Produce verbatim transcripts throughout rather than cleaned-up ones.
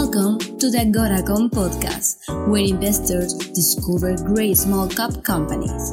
Welcome to the Agoracom podcast, where investors discover great small cap companies.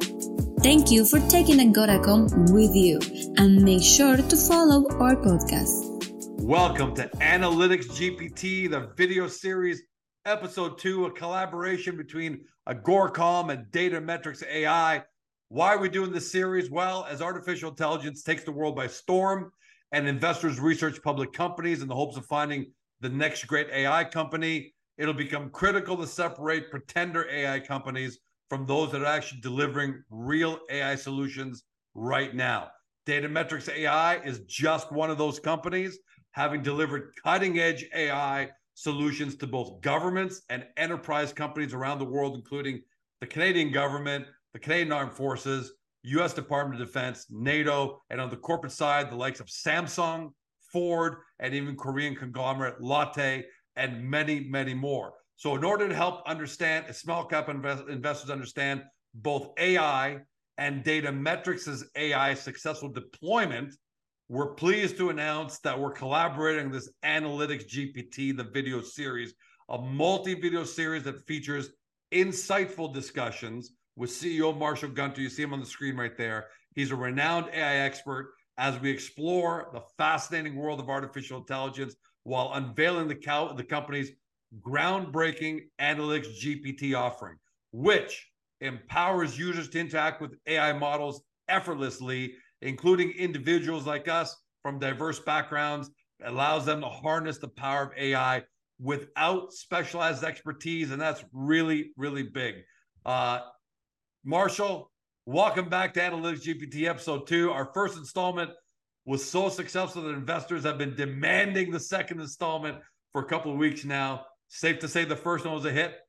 Thank you for taking Agoracom with you, and make sure to follow our podcast. Welcome to Analytics G P T, the video series, episode two, a collaboration between Agoracom and Datametrics A I. Why are we doing this series? Well, as artificial intelligence takes the world by storm and investors research public companies in the hopes of finding the next great A I company, it'll become critical to separate pretender A I companies from those that are actually delivering real A I solutions right now. Datametrics A I is just one of those companies, having delivered cutting-edge A I solutions to both governments and enterprise companies around the world, including the Canadian government, the Canadian Armed Forces, U S Department of Defense, NATO, and on the corporate side, the likes of Samsung, Ford, and even Korean conglomerate Lotte, and many, many more. So in order to help understand, small cap invest, investors understand both A I and Datametrics' A I successful deployment, we're pleased to announce that we're collaborating on this Analytics G P T, the video series, a multi-video series that features insightful discussions with C E O Marshall Gunter. You see him on the screen right there. He's a renowned A I expert as we explore the fascinating world of artificial intelligence while unveiling the, co- the company's groundbreaking Analytics G P T offering, which empowers users to interact with A I models effortlessly, including individuals like us from diverse backgrounds, allows them to harness the power of A I without specialized expertise, and that's really, really big. Uh, Marshall, welcome back to Analytics G P T episode two. Our first installment was so successful that investors have been demanding the second installment for a couple of weeks now. Safe to say the first one was a hit?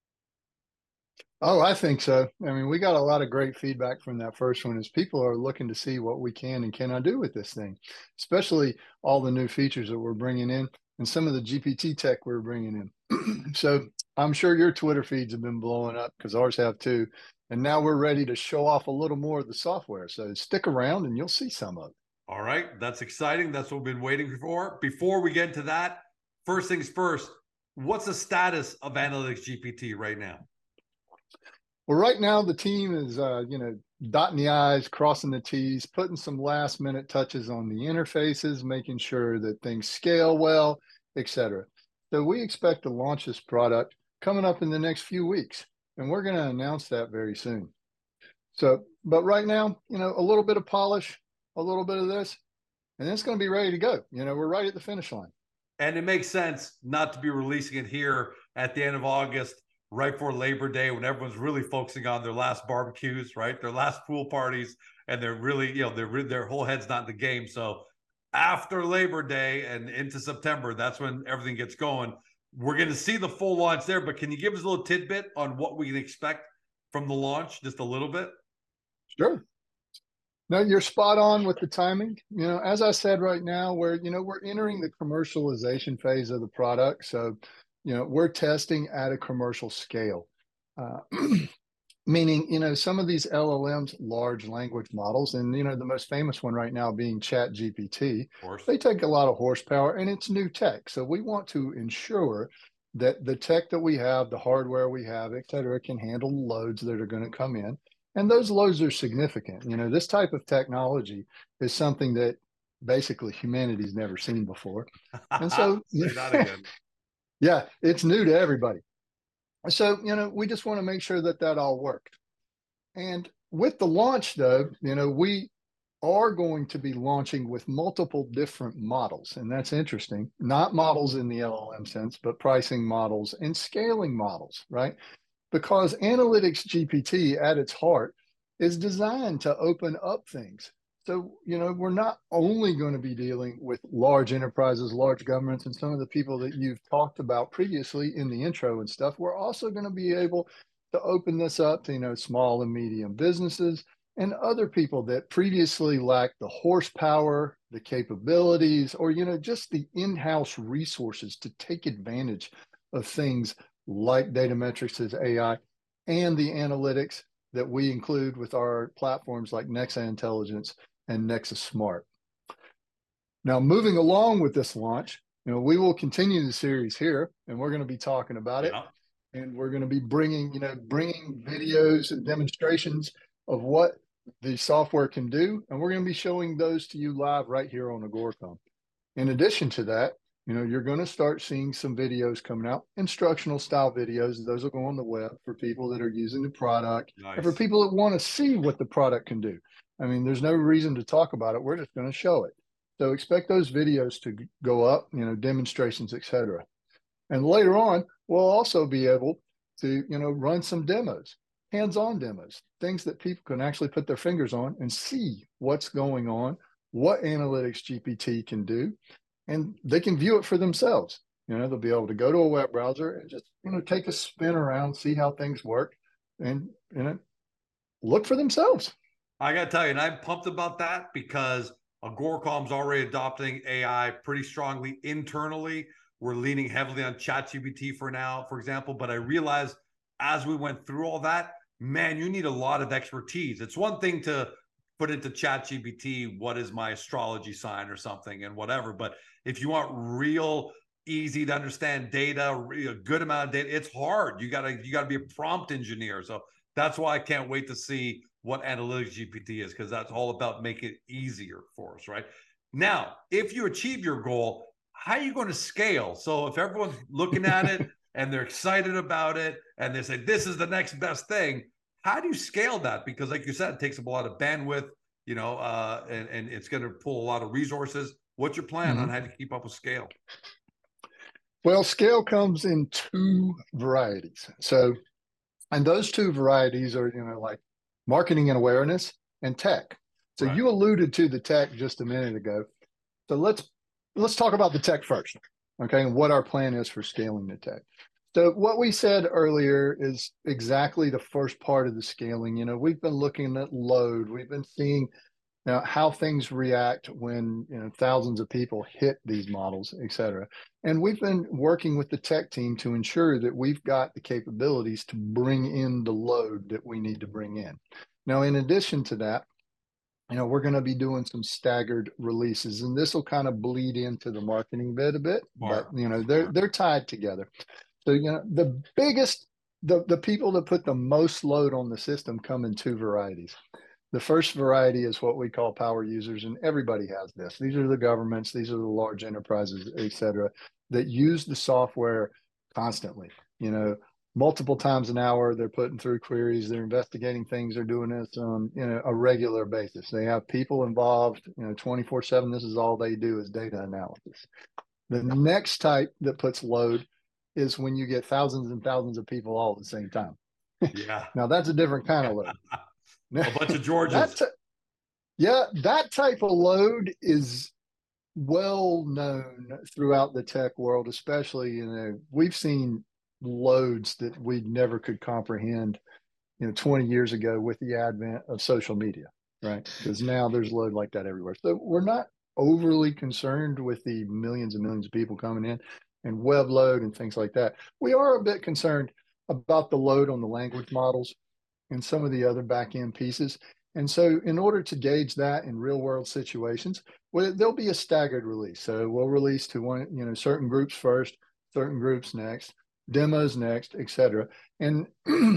Oh, I think so. I mean, we got a lot of great feedback from that first one as people are looking to see what we can and cannot do with this thing, especially all the new features that we're bringing in and some of the G P T tech we're bringing in. So I'm sure your Twitter feeds have been blowing up because ours have too. And now we're ready to show off a little more of the software. So stick around and you'll see some of it. All right. That's exciting. That's what we've been waiting for. Before we get into that, first things first, what's the status of Analytics G P T right now? Well, right now the team is, uh, you know, dotting the I's, crossing the T's, putting some last minute touches on the interfaces, making sure that things scale well, et cetera. So we expect to launch this product coming up in the next few weeks. And we're going to announce that very soon. So, but right now, you know, a little bit of polish, a little bit of this, and it's going to be ready to go. You know, we're right at the finish line. And it makes sense not to be releasing it here at the end of August, right before Labor Day, when everyone's really focusing on their last barbecues, right? Their last pool parties, and they're really, you know, their their whole head's not in the game. So after Labor Day and into September, that's when everything gets going. We're going to see the full launch there, but can you give us a little tidbit on what we can expect from the launch, just a little bit? Sure. No, you're spot on with the timing. You know, as I said right now, we're, you know, we're entering the commercialization phase of the product. So, you know, we're testing at a commercial scale, uh, meaning, you know, some of these L L Ms, large language models, and, you know, the most famous one right now being Chat G P T, they take a lot of horsepower and it's new tech. So we want to ensure that the tech that we have, the hardware we have, et cetera, can handle the loads that are going to come in. And those loads are significant. You know, this type of technology is something that basically humanity's never seen before. And so, yeah, it's new to everybody. So, you know, we just want to make sure that that all worked. And with the launch, though, you know, we are going to be launching with multiple different models. And that's interesting. Not models in the L L M sense, but pricing models and scaling models, right? Because Analytics G P T at its heart is designed to open up things. So, you know, we're not only going to be dealing with large enterprises, large governments, and some of the people that you've talked about previously in the intro and stuff. We're also going to be able to open this up to, you know, small and medium businesses and other people that previously lacked the horsepower, the capabilities, or, you know, just the in-house resources to take advantage of things like Datametrics' A I and the analytics that we include with our platforms like Nexa Intelligence and Nexus Smart. Now, moving along with this launch, you know, we will continue the series here, and we're going to be talking about Yeah. it. And we're going to be bringing, you know, bringing videos and demonstrations of what the software can do. And we're going to be showing those to you live right here on Agoracom. In addition to that, you know, you're going to start seeing some videos coming out, instructional style videos. Those will go on the web for people that are using the product Nice. and for people that want to see what the product can do. I mean, there's no reason to talk about it. We're just going to show it. So expect those videos to go up, you know, demonstrations, et cetera. And later on, we'll also be able to, you know, run some demos, hands-on demos, things that people can actually put their fingers on and see what's going on, what Analytics G P T can do, and they can view it for themselves. You know, they'll be able to go to a web browser and just, you know, take a spin around, see how things work, and, you know, look for themselves. I got to tell you, and I'm pumped about that because Agoracom's already adopting A I pretty strongly internally. We're leaning heavily on ChatGPT for now, for example. But I realized as we went through all that, man, you need a lot of expertise. It's one thing to put into ChatGPT, what is my astrology sign or something and whatever. But if you want real easy to understand data, a good amount of data, it's hard. You gotta you gotta be a prompt engineer. So that's why I can't wait to see what Analytics G P T is, because that's all about making it easier for us, right? Now, if you achieve your goal, how are you going to scale? So if everyone's looking at it and they're excited about it and they say, this is the next best thing, how do you scale that? Because like you said, it takes up a lot of bandwidth, you know, uh, and, and it's going to pull a lot of resources. What's your plan mm-hmm. on how to keep up with scale? Well, scale comes in two varieties. So, and those two varieties are, you know, like marketing and awareness and tech. So right. You alluded to the tech just a minute ago. So let's Let's talk about the tech first, okay, and what our plan is for scaling the tech. So what we said earlier is exactly the first part of the scaling. You know, we've been looking at load. We've been seeing, you know, how things react when, you know, thousands of people hit these models, et cetera. And we've been working with the tech team to ensure that we've got the capabilities to bring in the load that we need to bring in. Now, in addition to that, you know, we're going to be doing some staggered releases, and this will kind of bleed into the marketing bit a bit, Smart. but, you know, they're, they're tied together. So, you know, the biggest, the, the people that put the most load on the system come in two varieties. The first variety is what we call power users, and everybody has this. These are the governments, these are the large enterprises, et cetera, that use the software constantly, you know, multiple times an hour. They're putting through queries, they're investigating things, they're doing this on, you know, a regular basis. They have people involved, you know, twenty-four seven. This is all they do is data analysis. The next type that puts load is when you get thousands and thousands of people all at the same time. Yeah. Now that's a different kind of load. A bunch of Georges. That yeah, that type of load is well known throughout the tech world, especially, you know, we've seen loads that we never could comprehend, you know, twenty years ago with the advent of social media, right? Because now there's load like that everywhere. So we're not overly concerned with the millions and millions of people coming in and web load and things like that. We are a bit concerned about the load on the language models and some of the other back-end pieces. And so in order to gauge that in real world situations, well, there'll be a staggered release. So we'll release to one, you know, certain groups first, certain groups next, demos next, et cetera. And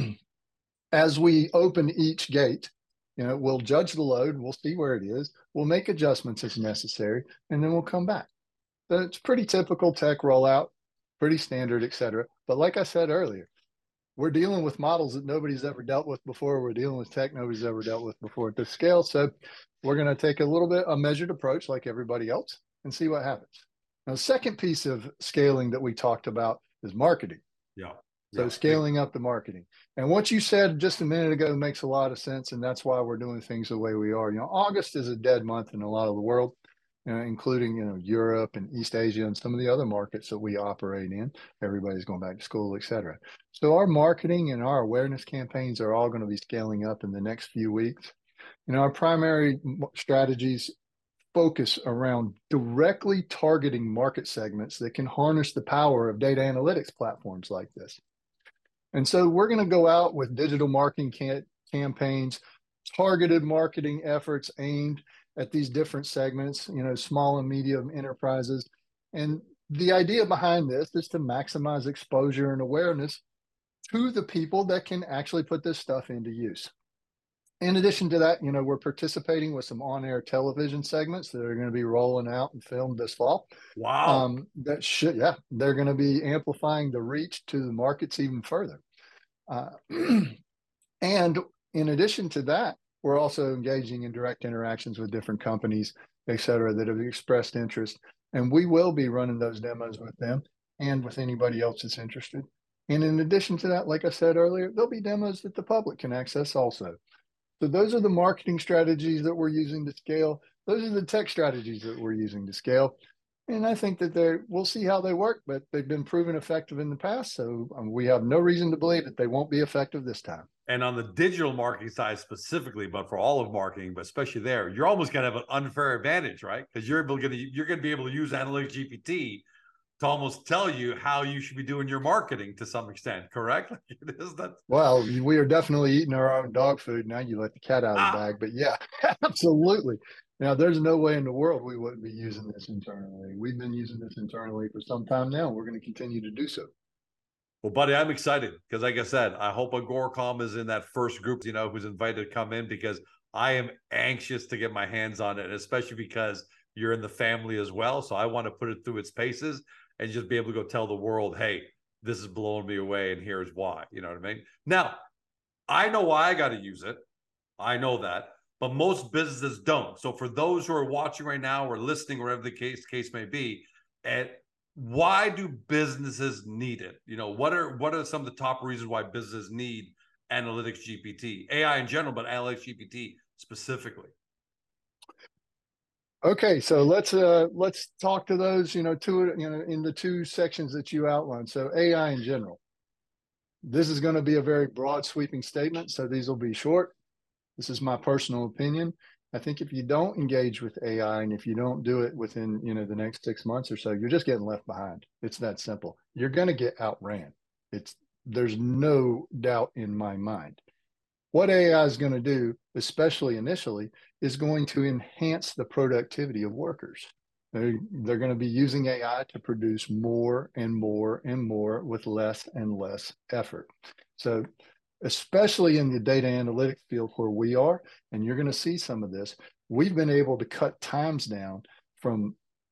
as we open each gate, you know, we'll judge the load, we'll see where it is, we'll make adjustments as necessary, and then we'll come back. So it's pretty typical tech rollout, pretty standard, et cetera. But like I said earlier, we're dealing with models that nobody's ever dealt with before. We're dealing with tech nobody's ever dealt with before at this scale. So we're going to take a little bit, a measured approach like everybody else and see what happens. Now, the second piece of scaling that we talked about is marketing. Yeah. So yeah. scaling up the marketing. And what you said just a minute ago makes a lot of sense. And that's why we're doing things the way we are. You know, August is a dead month in a lot of the world, you know, including, you know, Europe and East Asia and some of the other markets that we operate in. Everybody's going back to school, et cetera. So our marketing and our awareness campaigns are all going to be scaling up in the next few weeks. You know, our primary strategies focus around directly targeting market segments that can harness the power of data analytics platforms like this. And so we're going to go out with digital marketing can campaigns, targeted marketing efforts aimed at these different segments, you know, small and medium enterprises. And the idea behind this is to maximize exposure and awareness to the people that can actually put this stuff into use. In addition to that, you know, we're participating with some on-air television segments that are going to be rolling out and filmed this fall. Wow. Um, that should, yeah, they're going to be amplifying the reach to the markets even further. Uh, and in addition to that, we're also engaging in direct interactions with different companies, et cetera, that have expressed interest. And we will be running those demos with them and with anybody else that's interested. And in addition to that, like I said earlier, there'll be demos that the public can access also. So those are the marketing strategies that we're using to scale. Those are the tech strategies that we're using to scale. And I think that they we'll see how they work, but they've been proven effective in the past. So um, we have no reason to believe that they won't be effective this time. And on the digital marketing side specifically, but for all of marketing, but especially there, you're almost going to have an unfair advantage, right? Because you're able to you're going to be able to use Analytics G P T to almost tell you how you should be doing your marketing to some extent, correct? Is that... Well, we are definitely eating our own dog food. Now you let the cat out of ah. the bag, but yeah, absolutely. Now there's no way in the world we wouldn't be using this internally. We've been using this internally for some time now. We're going to continue to do so. Well, buddy, I'm excited because like I said, I hope Agoracom is in that first group, you know, who's invited to come in, because I am anxious to get my hands on it, especially because you're in the family as well. So I want to put it through its paces and just be able to go tell the world, hey, this is blowing me away and here's why. You know what I mean? Now, I know why I got to use it. I know that, but most businesses don't. So for those who are watching right now or listening, wherever the case case may be, and why do businesses need it? You know, what are what are some of the top reasons why businesses need Analytics G P T, A I in general, but Analytics G P T specifically? Okay, so let's uh let's talk to those, you know, two, you know, in the two sections that you outlined. So A I in general. This is going to be a very broad sweeping statement, so these will be short. This is my personal opinion. I think if you don't engage with A I and if you don't do it within, you know, the next six months or so, you're just getting left behind. It's that simple. You're going to get outran. It's there's no doubt in my mind. What A I is going to do, especially initially, is going to enhance the productivity of workers. They're, they're going to be using A I to produce more and more and more with less and less effort. So especially in the data analytics field where we are, and you're going to see some of this, we've been able to cut times down from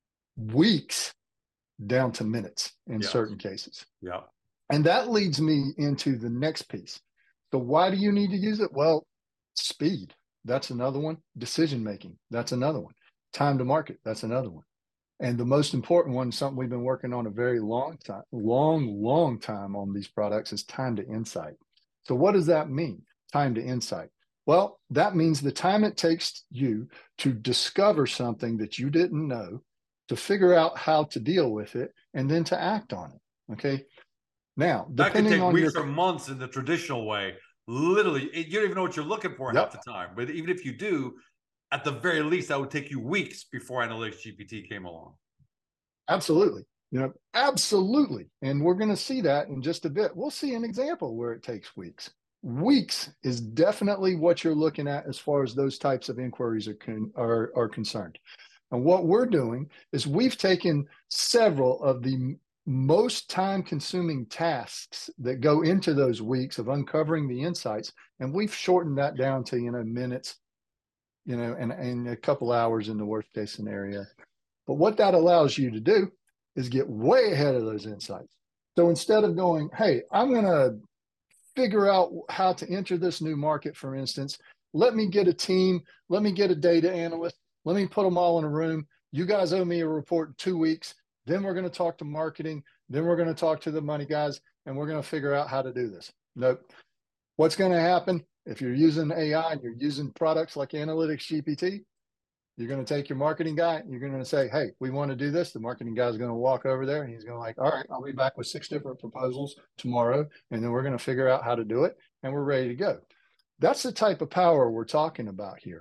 weeks down to minutes in yeah. certain cases. Yeah. And that leads me into the next piece. So why do you need to use it? Well, speed, that's another one. Decision making, that's another one. Time to market, that's another one. And the most important one, something we've been working on a very long time, long, long time on these products, is time to insight. So what does that mean? Time to insight. Well, that means the time it takes you to discover something that you didn't know, to figure out how to deal with it, and then to act on it. Okay. Now, that could depending take on weeks your... or months in the traditional way. Literally, you don't even know what you're looking for Yep. half the time. But even if you do, at the very least, that would take you weeks before Analytics G P T came along. Absolutely. You know, absolutely. And we're going to see that in just a bit. We'll see an example where it takes weeks. Weeks is definitely what you're looking at as far as those types of inquiries are, con are, are concerned. And what we're doing is we've taken several of the most time-consuming tasks that go into those weeks of uncovering the insights, and we've shortened that down to, you know, minutes, you know, and, and a couple hours in the worst-case scenario. But what that allows you to do is get way ahead of those insights. So instead of going, hey, I'm going to figure out how to enter this new market, for instance, let me get a team, let me get a data analyst, let me put them all in a room. You guys owe me a report in two weeks. Then we're going to talk to marketing. Then we're going to talk to the money guys, and we're going to figure out how to do this. Nope. What's going to happen if you're using A I and you're using products like Analytics G P T? You're going to take your marketing guy, you're going to say, hey, we want to do this. The marketing guy is going to walk over there and he's going to like, all right, I'll be back with six different proposals tomorrow. And then we're going to figure out how to do it. And we're ready to go. That's the type of power we're talking about here.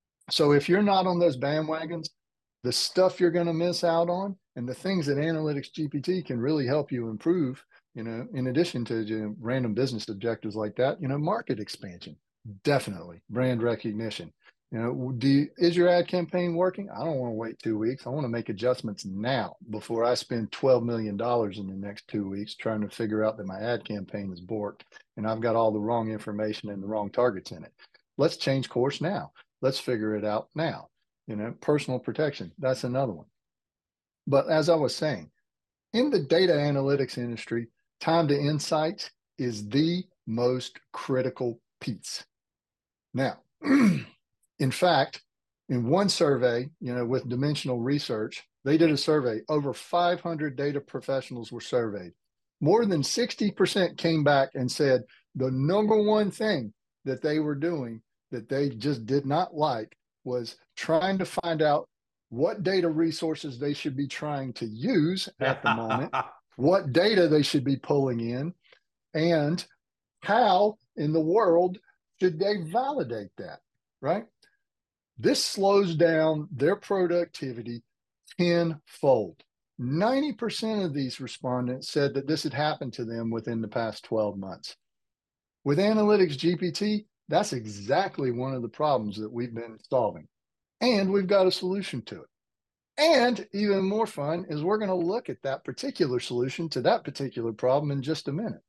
So if you're not on those bandwagons, the stuff you're going to miss out on and the things that Analytics G P T can really help you improve, you know, in addition to you know, random business objectives like that, you know, market expansion, definitely brand recognition. You know, do you, is your ad campaign working? I don't want to wait two weeks. I want to make adjustments now before I spend twelve million dollars in the next two weeks trying to figure out that my ad campaign is borked and I've got all the wrong information and the wrong targets in it. Let's change course now. Let's figure it out now. You know, personal protection, that's another one. But as I was saying, in the data analytics industry, time to insights is the most critical piece. Now, in fact, in one survey, you know, with Dimensional Research, they did a survey. Over five hundred data professionals were surveyed. More than sixty percent came back and said the number one thing that they were doing that they just did not like was trying to find out what data resources they should be trying to use at the moment, what data they should be pulling in, and how in the world should they validate that, right? This slows down their productivity tenfold. ninety percent of these respondents said that this had happened to them within the past twelve months. With Analytics G P T, that's exactly one of the problems that we've been solving. And we've got a solution to it. And even more fun is we're going to look at that particular solution to that particular problem in just a minute.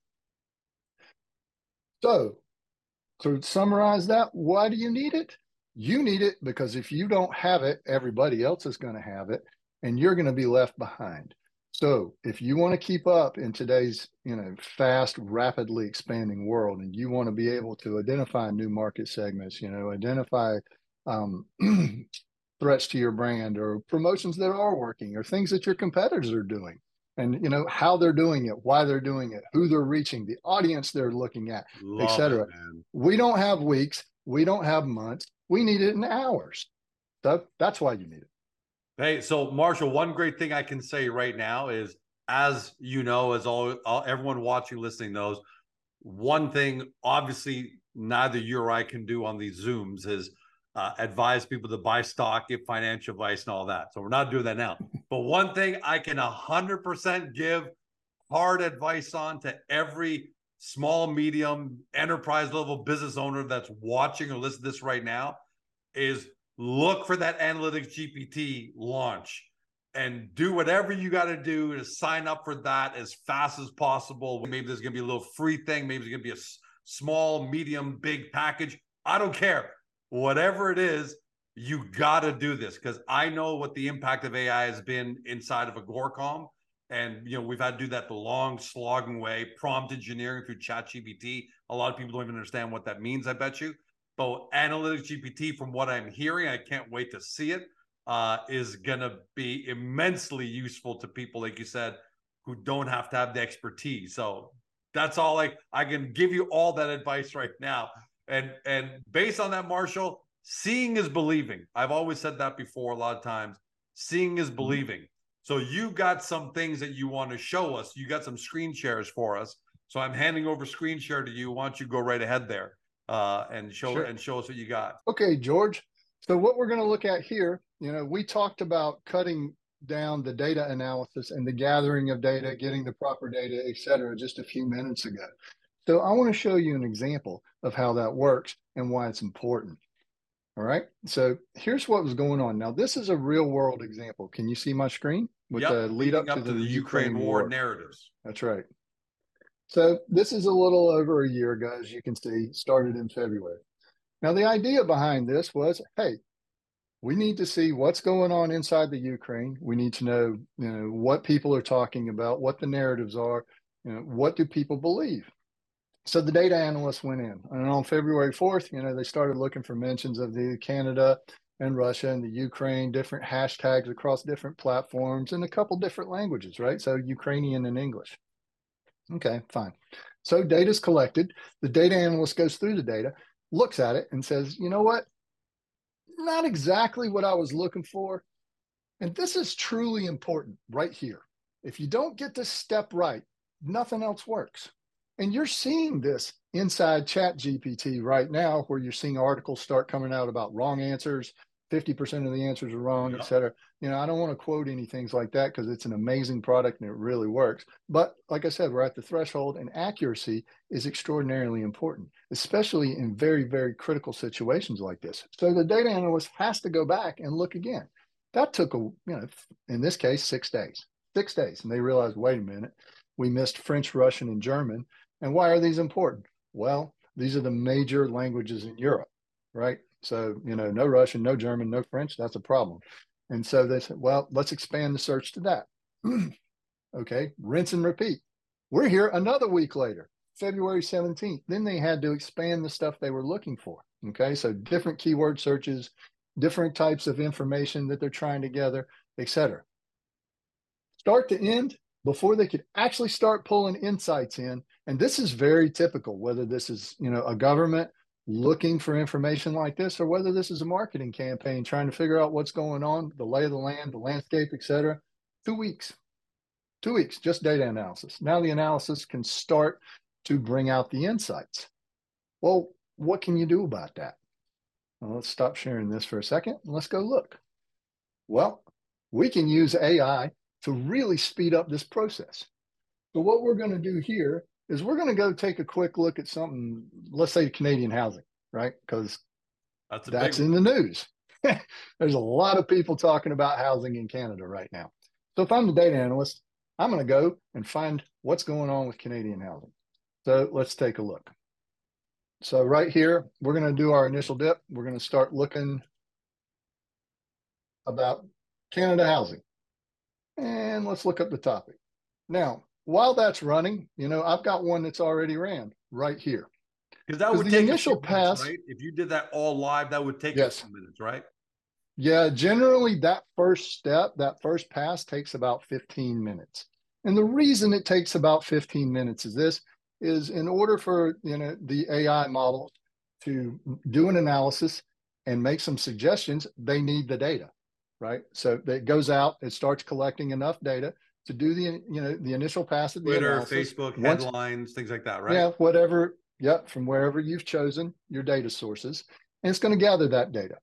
So, to summarize that, why do you need it? You need it because if you don't have it, everybody else is going to have it, and you're going to be left behind. So if you want to keep up in today's, you know, fast, rapidly expanding world, and you want to be able to identify new market segments, you know, identify um, threats to your brand or promotions that are working or things that your competitors are doing, and, you know, how they're doing it, why they're doing it, who they're reaching, the audience they're looking at, et cetera. We don't have weeks. We don't have months. We need it in hours. So that's why you need it. Hey, so Marshall, one great thing I can say right now is, as you know, as all, all everyone watching, listening knows, one thing obviously neither you or I can do on these Zooms is uh, advise people to buy stock, give financial advice, and all that. So we're not doing that now. But one thing I can one hundred percent give hard advice on to every small, medium, enterprise level business owner that's watching or listening to this right now is look for that Analytics G P T launch and do whatever you got to do to sign up for that as fast as possible. Maybe there's going to be a little free thing. Maybe there's going to be a small, medium, big package. I don't care. Whatever it is, you got to do this, because I know what the impact of A I has been inside of Agoracom. And, you know, we've had to do that the long, slogging way, prompt engineering through ChatGPT. A lot of people don't even understand what that means, I bet you. But Analytics G P T, from what I'm hearing, I can't wait to see it, uh, is going to be immensely useful to people, like you said, who don't have to have the expertise. So that's all I, I can give you all that advice right now. And, and based on that, Marshall, seeing is believing. I've always said that before a lot of times. Seeing is believing. So you got some things that you want to show us. You got some screen shares for us. So I'm handing over screen share to you. Why don't you go right ahead there uh, and show sure. and show us what you got. Okay, George. So what we're going to look at here, you know, we talked about cutting down the data analysis and the gathering of data, getting the proper data, et cetera, just a few minutes ago. So I want to show you an example of how that works and why it's important. All right. So here's what was going on. Now, this is a real world example. Can you see my screen with yep, the lead up, up to, to the, the Ukraine, Ukraine war, war narratives? That's right. So this is a little over a year ago, as you can see, started in February. Now, the idea behind this was, hey, we need to see what's going on inside the Ukraine. We need to know, you know, what people are talking about, what the narratives are, you know, what do people believe? So the data analysts went in, and on February fourth, you know, they started looking for mentions of the Canada and Russia and the Ukraine, different hashtags across different platforms in a couple different languages, right? So Ukrainian and English. Okay, fine. So data's collected. The data analyst goes through the data, looks at it and says, you know what? Not exactly what I was looking for. And this is truly important right here. If you don't get this step right, nothing else works. And you're seeing this inside ChatGPT right now, where you're seeing articles start coming out about wrong answers, fifty percent of the answers are wrong, Yeah. et cetera. You know, I don't want to quote any things like that because it's an amazing product and it really works. But like I said, we're at the threshold, and accuracy is extraordinarily important, especially in very, very critical situations like this. So the data analyst has to go back and look again. That took, a, you know, in this case, six days. Six days. And they realized, wait a minute, we missed French, Russian, and German. And why are these important? Well, these are the major languages in Europe, right? So, you know, no Russian, no German, no French, that's a problem. And so they said, well, let's expand the search to that. Okay, rinse and repeat. We're here another week later, February seventeenth. Then they had to expand the stuff they were looking for. Okay, so different keyword searches, different types of information that they're trying to gather, et cetera. Start to end, before they could actually start pulling insights in. And this is very typical, whether this is, you know, a government looking for information like this, or whether this is a marketing campaign trying to figure out what's going on, the lay of the land, the landscape, et cetera. Two weeks, two weeks, just data analysis. Now the analysis can start to bring out the insights. Well, what can you do about that? Well, let's stop sharing this for a second and let's go look. Well, we can use A I to really speed up this process. So what we're going to do here is we're going to go take a quick look at something, let's say Canadian housing, right? Because that's, that's in the news. There's a lot of people talking about housing in Canada right now. So if I'm the data analyst, I'm going to go and find what's going on with Canadian housing. So let's take a look. So right here, we're going to do our initial dip. We're going to start looking about Canada housing. And let's look up the topic. Now, while that's running, you know, I've got one that's already ran right here. Because that would the take initial a few pass, minutes, right? If you did that all live, that would take yes. a few minutes, right? Yeah, generally that first step, that first pass takes about fifteen minutes. And the reason it takes about fifteen minutes is this, is in order for, you know, the A I model to do an analysis and make some suggestions, they need the data. Right, so it goes out, it starts collecting enough data to do the, you know, the initial pass of the Twitter, analysis. Facebook, Once, headlines, things like that, right? Yeah, whatever. Yep, from wherever you've chosen your data sources, and it's going to gather that data.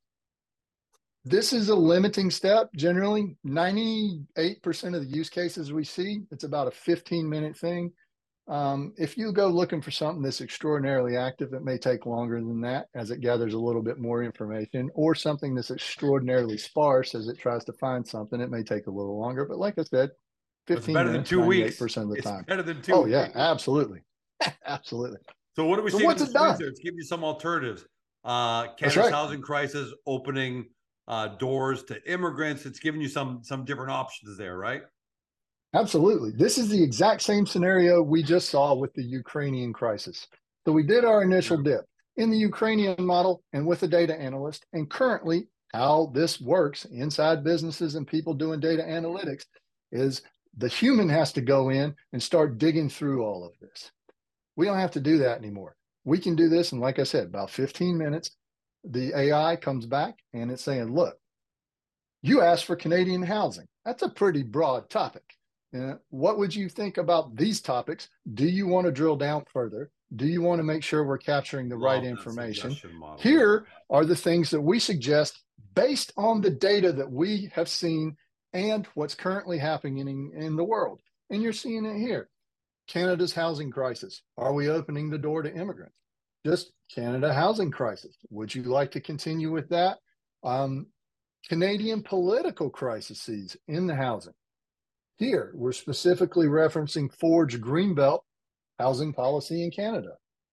This is a limiting step. Generally, ninety-eight percent of the use cases we see, it's about a fifteen minute thing. Um, if you go looking for something that's extraordinarily active, it may take longer than that as it gathers a little bit more information, or something that's extraordinarily sparse as it tries to find something, it may take a little longer. But like I said, fifteen it's better minutes, than two ninety-eight weeks. percent of the it's time. Better than two oh, weeks. yeah, absolutely. Absolutely. So what do we so see what's in it this done? research? Give you some alternatives. Uh, Canada's right. housing crisis opening uh, doors to immigrants. It's giving you some some different options there, right? Absolutely. This is the exact same scenario we just saw with the Ukrainian crisis. So we did our initial yeah. dip in the Ukrainian model and with a data analyst. And currently how this works inside businesses and people doing data analytics is the human has to go in and start digging through all of this. We don't have to do that anymore. We can do this in, like I said, about fifteen minutes. The A I comes back and it's saying, look, you asked for Canadian housing. That's a pretty broad topic. Uh, what would you think about these topics? Do you want to drill down further? Do you want to make sure we're capturing the Love right that information? model. Here are the things that we suggest based on the data that we have seen and what's currently happening in, in the world. And you're seeing it here. Canada's housing crisis. Are we opening the door to immigrants? Just Canada housing crisis. Would you like to continue with that? Um, Canadian political crises in the housing. Here, we're specifically referencing Ford's Greenbelt housing policy in Canada.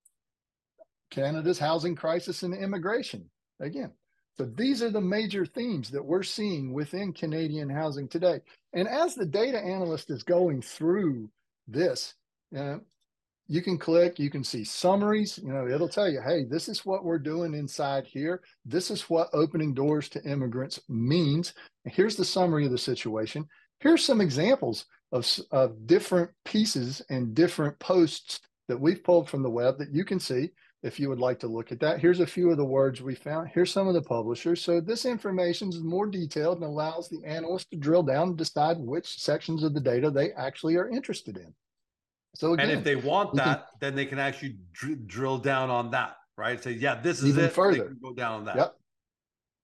Canada's housing crisis and immigration, again. So these are the major themes that we're seeing within Canadian housing today. And as the data analyst is going through this, uh, you can click, you can see summaries, you know, it'll tell you, hey, this is what we're doing inside here. This is what opening doors to immigrants means. Here's the summary of the situation. Here's some examples of, of different pieces and different posts that we've pulled from the web that you can see if you would like to look at that. Here's a few of the words we found. Here's some of the publishers. So this information is more detailed and allows the analyst to drill down and decide which sections of the data they actually are interested in. So again, and if they want that, can, then they can actually dr drill down on that, right? Say, yeah, this is even it. further. They can go down on that. Yep.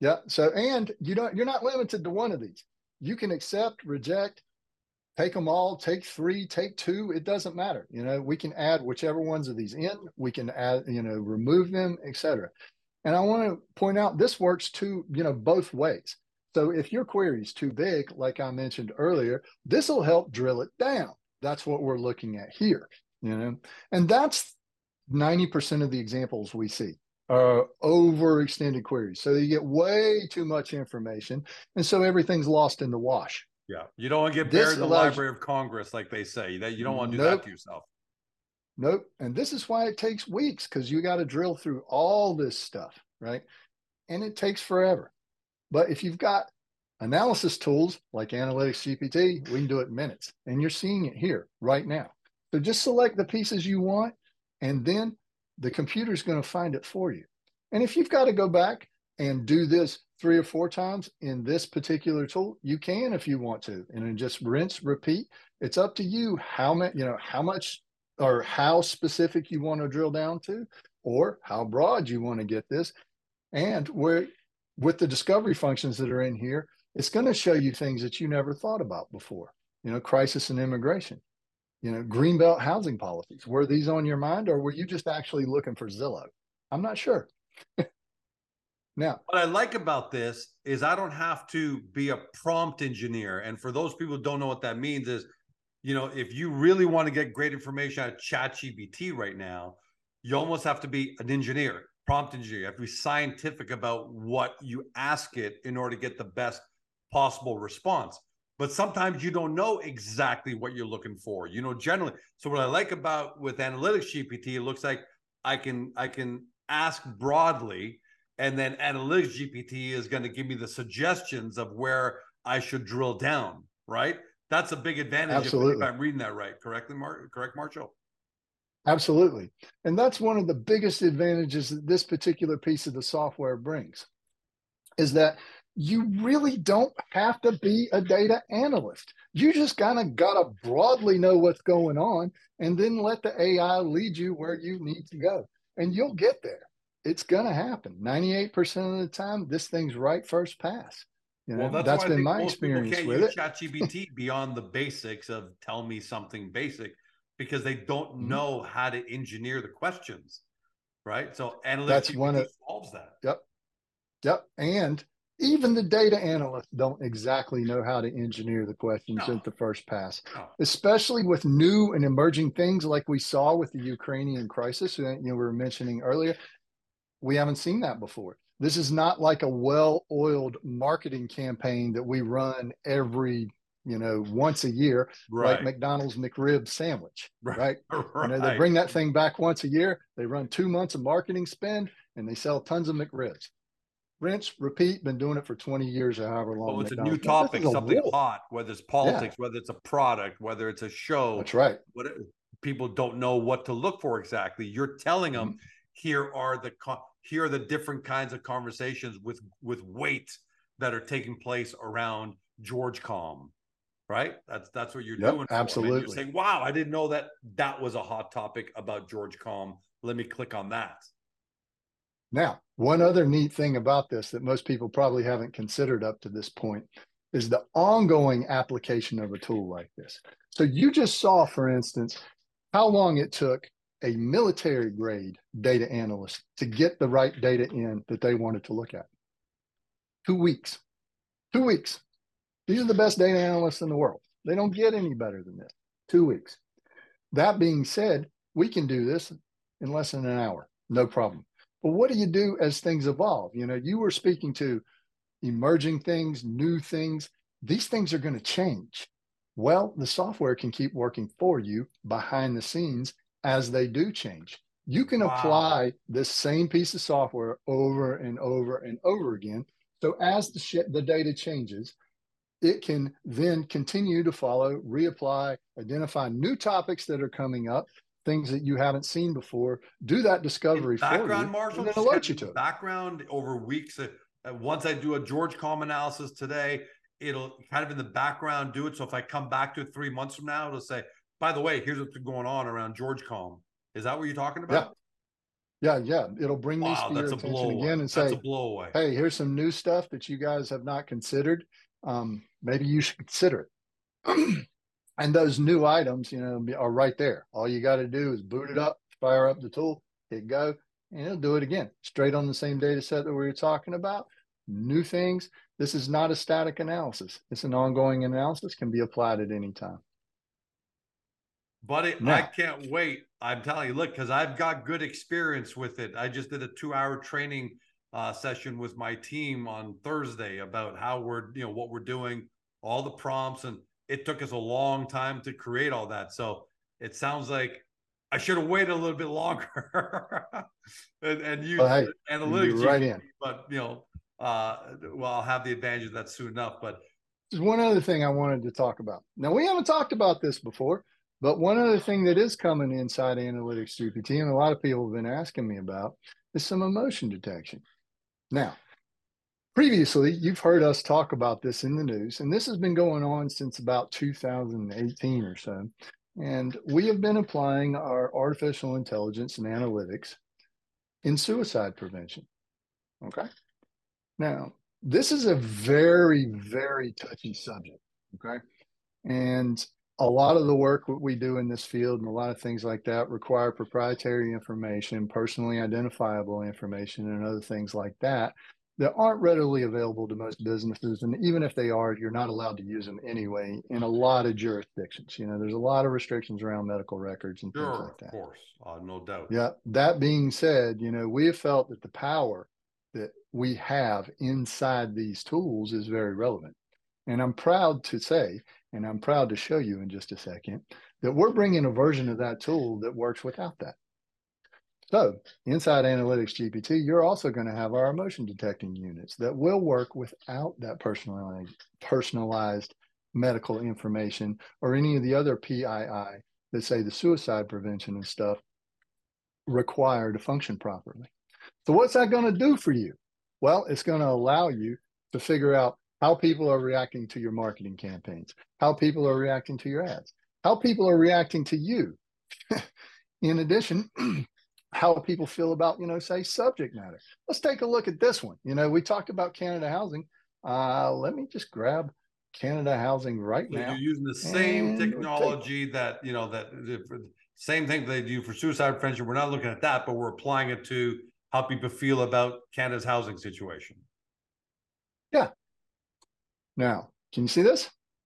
Yeah. So, and you don't, you're not limited to one of these. You can accept, reject, take them all, take three, take two. It doesn't matter. You know, we can add whichever ones of these in, we can add, you know, remove them, et cetera. And I want to point out this works too, you know, both ways. So if your query is too big, like I mentioned earlier, this will help drill it down. That's what we're looking at here, you know, and that's ninety percent of the examples we see are overextended queries. So you get way too much information. And so everything's lost in the wash. Yeah. You don't want to get This buried in the allows- Library of Congress, like they say. That you don't want to do Nope. that to yourself. Nope. And this is why it takes weeks, because you got to drill through all this stuff, right? And it takes forever. But if you've got analysis tools like Analytics G P T, we can do it in minutes. And you're seeing it here right now. So just select the pieces you want, and then the computer's going to find it for you. And if you've got to go back and do this three or four times in this particular tool, you can if you want to, and then just rinse, repeat. It's up to you how much, you know, how much or how specific you want to drill down to, or how broad you want to get this. And where with the discovery functions that are in here, it's going to show you things that you never thought about before. You know, crisis and immigration, you know, Greenbelt housing policies. Were these on your mind, or were you just actually looking for Zillow? I'm not sure. Now, what I like about this is I don't have to be a prompt engineer. And for those people who don't know what that means is, you know, if you really want to get great information out of ChatGPT right now, you almost have to be an engineer, prompt engineer. You have to be scientific about what you ask it in order to get the best possible response. But sometimes you don't know exactly what you're looking for, you know, generally. So what I like about with Analytics G P T, it looks like I can I can ask broadly, and then Analytics G P T is going to give me the suggestions of where I should drill down, right? That's a big advantage. Absolutely. If, if I'm reading that right, correctly, Mar- correct, Marshall? Absolutely. And that's one of the biggest advantages that this particular piece of the software brings, is that you really don't have to be a data analyst. You just kind of got to broadly know what's going on, and then let the A I lead you where you need to go, and you'll get there. It's going to happen. ninety-eight percent of the time, this thing's right first pass. You know, Well, that's, that's why been I think my most experience people can't with use it. ChatGPT beyond the basics of tell me something basic, because they don't Mhm. know how to engineer the questions, right? So Analytics That's G P T one of- solves that. Yep. Yep. And even the data analysts don't exactly know how to engineer the questions No. at the first pass, No. especially with new and emerging things like we saw with the Ukrainian crisis, you know, we were mentioning earlier. We haven't seen that before. This is not like a well-oiled marketing campaign that we run every, you know, once a year, Right. like McDonald's McRib sandwich, right? Right. You know, they bring that thing back once a year. They run two months of marketing spend, and they sell tons of McRibs. Rinse, repeat. Been doing it for twenty years or however long. Well, it's a new McDonald's. This topic, is a something war. hot, whether it's politics, Yeah. whether it's a product, whether it's a show. That's right. What people don't know what to look for exactly. You're telling them, Mhm. here are the co- here are the different kinds of conversations with with weight that are taking place around GeorgeCom, right? That's that's what you're Yep, doing. For them. And absolutely. you're saying, wow, I didn't know that that was a hot topic about GeorgeCom. Let me click on that. Now, one other neat thing about this that most people probably haven't considered up to this point is the ongoing application of a tool like this. So you just saw, for instance, how long it took a military grade data analyst to get the right data in that they wanted to look at. Two weeks. Two weeks. These are the best data analysts in the world. They don't get any better than this. Two weeks. That being said, we can do this in less than an hour. No problem. But what do you do as things evolve? You know, you were speaking to emerging things, new things. These things are going to change. Well, the software can keep working for you behind the scenes as they do change. You can Wow. apply this same piece of software over and over and over again. So as the shit, the data changes, it can then continue to follow, reapply, identify new topics that are coming up, things that you haven't seen before, do that discovery in background, for you, Marshall, and then just alert kind you of to in it. background over weeks. Uh, once I do a GeorgeCom analysis today, it'll kind of in the background do it. So if I come back to it three months from now, it'll say, by the way, here's what's going on around GeorgeCom. Is that what you're talking about? Yeah, yeah. It'll bring these Wow, to your that's a attention blow-away. again and That's a say, blow-away. hey, here's some new stuff that you guys have not considered. Um, maybe you should consider it. And those new items, you know, are right there. All you got to do is boot it up, fire up the tool, hit go, and it'll do it again. Straight on the same data set that we were talking about. New things. This is not a static analysis. It's an ongoing analysis, can be applied at any time. Buddy, I Now, can't wait. I'm telling you, look, because I've got good experience with it. I just did a two-hour training uh, session with my team on Thursday about how we're, you know, what we're doing, all the prompts, and it took us a long time to create all that. So it sounds like I should have waited a little bit longer and, and use well, hey, analytics, you're right G P T, in. but you know, uh, well, I'll have the advantage of that soon enough. But There's one other thing I wanted to talk about. Now, we haven't talked about this before, but one other thing that is coming inside Analytics G P T, and a lot of people have been asking me about, is some emotion detection. Now, previously, you've heard us talk about this in the news, and this has been going on since about two thousand eighteen or so. And we have been applying our artificial intelligence and analytics in suicide prevention. Okay. Now, this is a very, very touchy subject. Okay. And a lot of the work that we do in this field and a lot of things like that require proprietary information, personally identifiable information, and other things like that that aren't readily available to most businesses. And even if they are, you're not allowed to use them anyway in a lot of jurisdictions. You know, there's a lot of restrictions around medical records and sure, things like that. Of course, uh, no doubt. Yeah. That being said, you know, we have felt that the power that we have inside these tools is very relevant. And I'm proud to say, and I'm proud to show you in just a second, that we're bringing a version of that tool that works without that. So inside Analytics G P T, you're also going to have our emotion detecting units that will work without that personalized, personalized medical information or any of the other P I I that say the suicide prevention and stuff require to function properly. So what's that going to do for you? Well, it's going to allow you to figure out how people are reacting to your marketing campaigns, how people are reacting to your ads, how people are reacting to you. In addition, how people feel about, you know, say subject matter. Let's take a look at this one. You know, we talked about Canada Housing. Uh, let me just grab Canada Housing right so now. You're using the same technology take... that, you know, that the same thing they do for suicide prevention. We're not looking at that, but we're applying it to how people feel about Canada's housing situation. Yeah. Now, can you see this?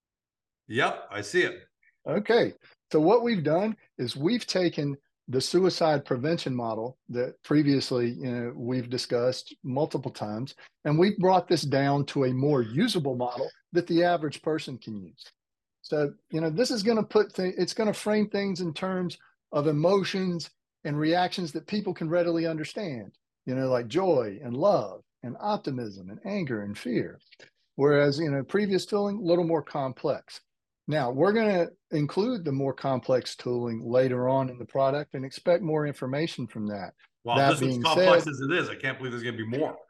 Yep, I see it. Okay. So what we've done is we've taken the suicide prevention model that previously, you know, we've discussed multiple times, and we've brought this down to a more usable model that the average person can use. So, you know, this is going to put things, it's going to frame things in terms of emotions and reactions that people can readily understand, you know, like joy and love and optimism and anger and fear. Whereas, you know, previous tooling, a little more complex. Now, we're going to include the more complex tooling later on in the product and expect more information from that. Well, that this being is complex said, as it is. I can't believe there's going to be more.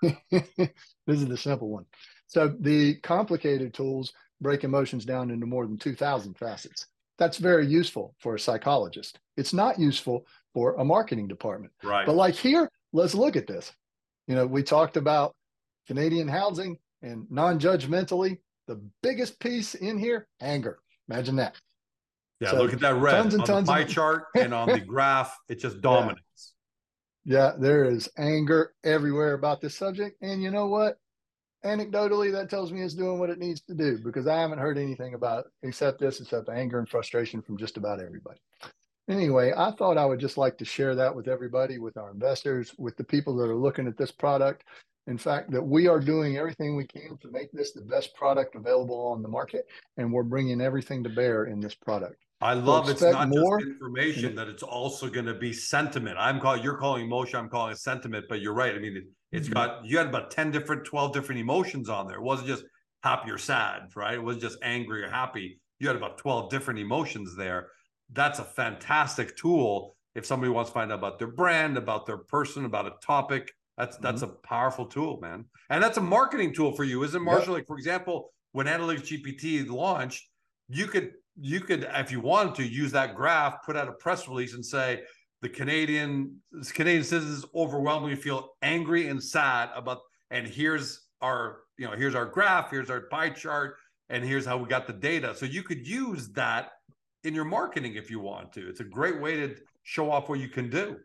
This is the simple one. So the complicated tools break emotions down into more than two thousand facets. That's very useful for a psychologist. It's not useful for a marketing department. Right. But like here, let's look at this. You know, we talked about Canadian housing and non-judgmentally, the biggest piece in here, anger. Imagine that. Yeah, so look at that red tons and on tons the pie of... chart and on the graph. It just dominates. Yeah. yeah, there is anger everywhere about this subject. And you know what? Anecdotally, that tells me it's doing what it needs to do, because I haven't heard anything about it except this, except anger and frustration from just about everybody. Anyway, I thought I would just like to share that with everybody, with our investors, with the people that are looking at this product. In fact, that we are doing everything we can to make this the best product available on the market, and we're bringing everything to bear in this product. I love so it's not more, just information, that it's also going to be sentiment. I'm calling, you're calling emotion, I'm calling it sentiment, but you're right. I mean, it, it's mm-hmm. got, you had about ten different, twelve different emotions on there. It wasn't just happy or sad, right? It wasn't just angry or happy. You had about twelve different emotions there. That's a fantastic tool if somebody wants to find out about their brand, about their person, about a topic. That's that's mm-hmm. a powerful tool, man. And that's a marketing tool for you, isn't it, Marshall? Yep. Like, for example, when Analytics G P T launched, you could, you could, if you wanted to, use that graph, put out a press release and say, the Canadian Canadian citizens overwhelmingly feel angry and sad about, and here's our, you know, here's our graph, here's our pie chart, and here's how we got the data. So you could use that in your marketing if you want to. It's a great way to show off what you can do.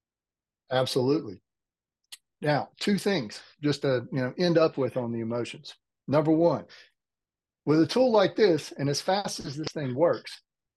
Absolutely. Now, two things just to, you know, end up with on the emotions. Number one, with a tool like this, and as fast as this thing works,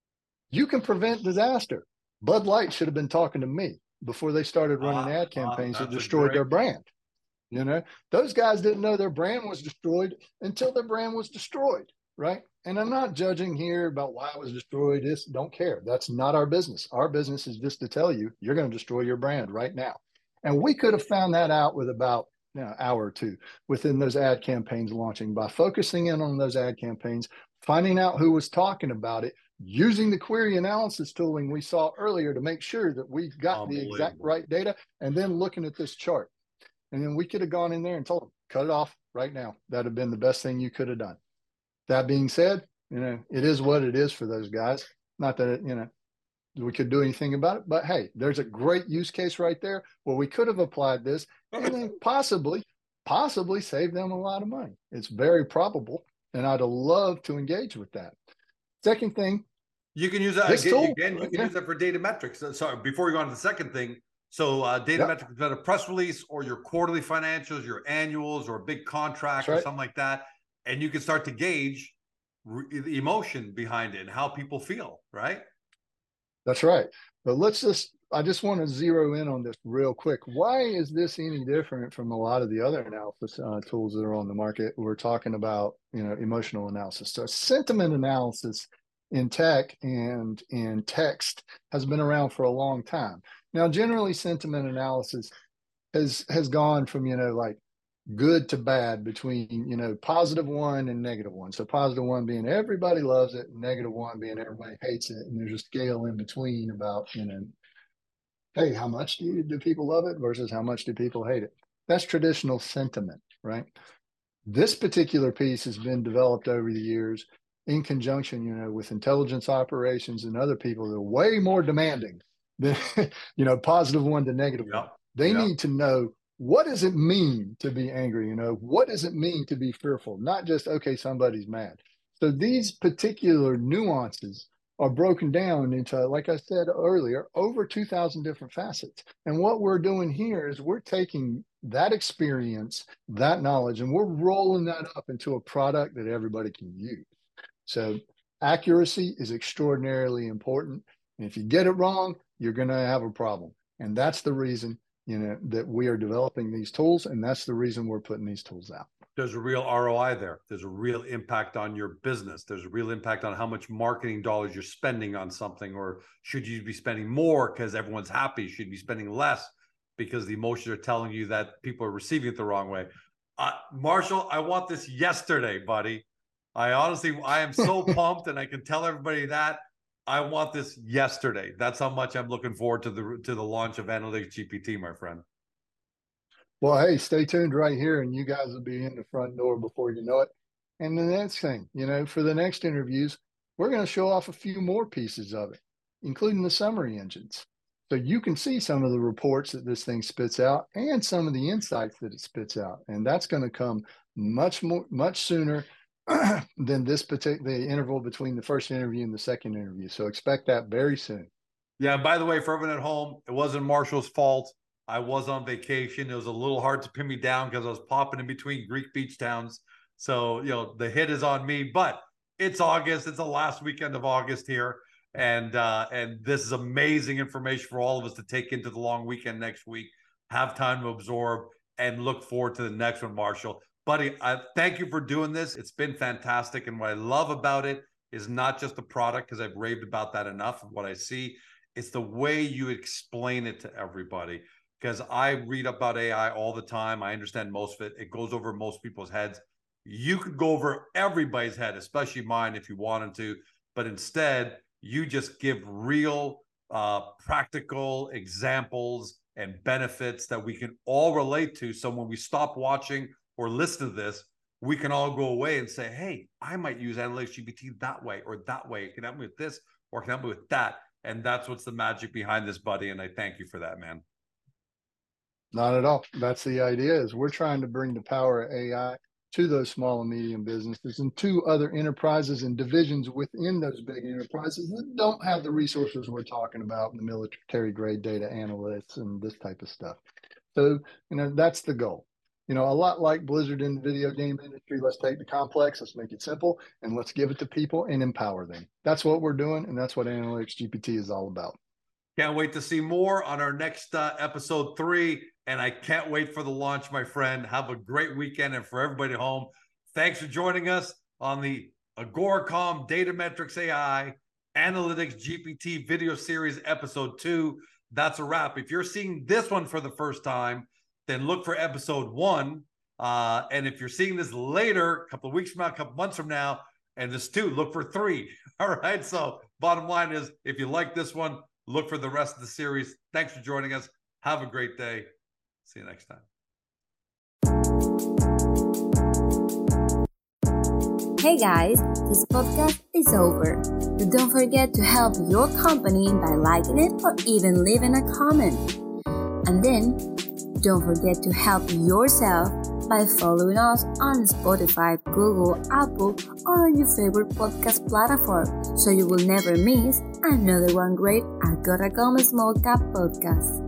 you can prevent disaster. Bud Light should have been talking to me before they started running ah, ad campaigns ah, that destroyed their brand. You know, those guys didn't know their brand was destroyed until their brand was destroyed, right? And I'm not judging here about why it was destroyed. This, don't care. That's not our business. Our business is just to tell you, you're going to destroy your brand right now. And we could have found that out with about, you know, an hour or two within those ad campaigns launching by focusing in on those ad campaigns, finding out who was talking about it, using the query analysis tooling we saw earlier to make sure that we got the exact right data, and then looking at this chart. And then we could have gone in there and told them, cut it off right now. That'd have been the best thing you could have done. That being said, you know, it is what it is for those guys. Not that, it, you know, we could do anything about it, but hey, there's a great use case right there where we could have applied this and then possibly, possibly save them a lot of money. It's very probable, and I'd love to engage with that. Second thing, you can use that again. Tool, again you can yeah. use that for data metrics. So, sorry, before we go on to the second thing. So uh, data yep. metrics is a press release or your quarterly financials, your annuals, or a big contract right. or something like that. And you can start to gauge the emotion behind it and how people feel, right? That's right. But let's just, I just want to zero in on this real quick. Why is this any different from a lot of the other analysis uh, tools that are on the market? We're talking about, you know, emotional analysis. So sentiment analysis in tech and in text has been around for a long time. Now, generally, sentiment analysis has has gone from, you know, like good to bad between, you know, positive one and negative one. So positive one being everybody loves it, and negative one being everybody hates it. And there's a scale in between about, you know, hey, how much do, you, do people love it versus how much do people hate it? That's traditional sentiment, right? This particular piece has been developed over the years in conjunction, you know, with intelligence operations and other people that are way more demanding than, you know, positive one to negative yeah. one. They yeah. need to know, what does it mean to be angry? You know, what does it mean to be fearful? Not just, okay, somebody's mad. So these particular nuances are broken down into, like I said earlier, over two thousand different facets. And what we're doing here is we're taking that experience, that knowledge, and we're rolling that up into a product that everybody can use. So accuracy is extraordinarily important. And if you get it wrong, you're going to have a problem. And that's the reason, you know, that we are developing these tools. And that's the reason we're putting these tools out. There's a real R O I there. There's a real impact on your business. There's a real impact on how much marketing dollars you're spending on something, or should you be spending more because everyone's happy? Should you be spending less because the emotions are telling you that people are receiving it the wrong way? Uh, Marshall, I want this yesterday, buddy. I honestly, I am so pumped, and I can tell everybody that I want this yesterday. That's how much I'm looking forward to the to the launch of Analytics G P T, my friend. Well, hey, stay tuned right here, and you guys will be in the front door before you know it. And the next thing, you know, for the next interviews, we're going to show off a few more pieces of it, including the summary engines. So you can see some of the reports that this thing spits out and some of the insights that it spits out. And that's going to come much more, much sooner than this particular the interval between the first interview and the second interview. So expect that very soon. Yeah. And by the way, for everyone at home, it wasn't Marshall's fault. I was on vacation. It was a little hard to pin me down because I was popping in between Greek beach towns. So, you know, the hit is on me, but it's August. It's the last weekend of August here. And, uh, and this is amazing information for all of us to take into the long weekend next week, have time to absorb, and look forward to the next one, Marshall. Buddy, I thank you for doing this. It's been fantastic. And what I love about it is not just the product, because I've raved about that enough of what I see. It's the way you explain it to everybody. Because I read about A I all the time. I understand most of it. It goes over most people's heads. You could go over everybody's head, especially mine, if you wanted to. But instead, you just give real, uh, practical examples and benefits that we can all relate to. So when we stop watching or listen to this, we can all go away and say, hey, I might use Analytics G P T that way or that way. It can help me with this or it can help me with that. And that's what's the magic behind this, buddy. And I thank you for that, man. Not at all. That's the idea, is we're trying to bring the power of A I to those small and medium businesses and to other enterprises and divisions within those big enterprises that don't have the resources we're talking about in the military grade data analytics and this type of stuff. So, you know, that's the goal. You know, a lot like Blizzard in the video game industry, let's take the complex, let's make it simple, and let's give it to people and empower them. That's what we're doing, and that's what Analytics G P T is all about. Can't wait to see more on our next uh, episode three, and I can't wait for the launch, my friend. Have a great weekend, and for everybody at home, thanks for joining us on the Agoracom Data Metrics A I Analytics G P T video series episode two. That's a wrap. If you're seeing this one for the first time, then look for episode one. Uh, and if you're seeing this later, a couple of weeks from now, a couple of months from now, and this two, look for three. All right. So bottom line is, if you like this one, look for the rest of the series. Thanks for joining us. Have a great day. See you next time. Hey guys, this podcast is over. But don't forget to help your company by liking it or even leaving a comment. And then, don't forget to help yourself by following us on Spotify, Google, Apple, or on your favorite podcast platform so you will never miss another one great Agoracom Small Cap podcast.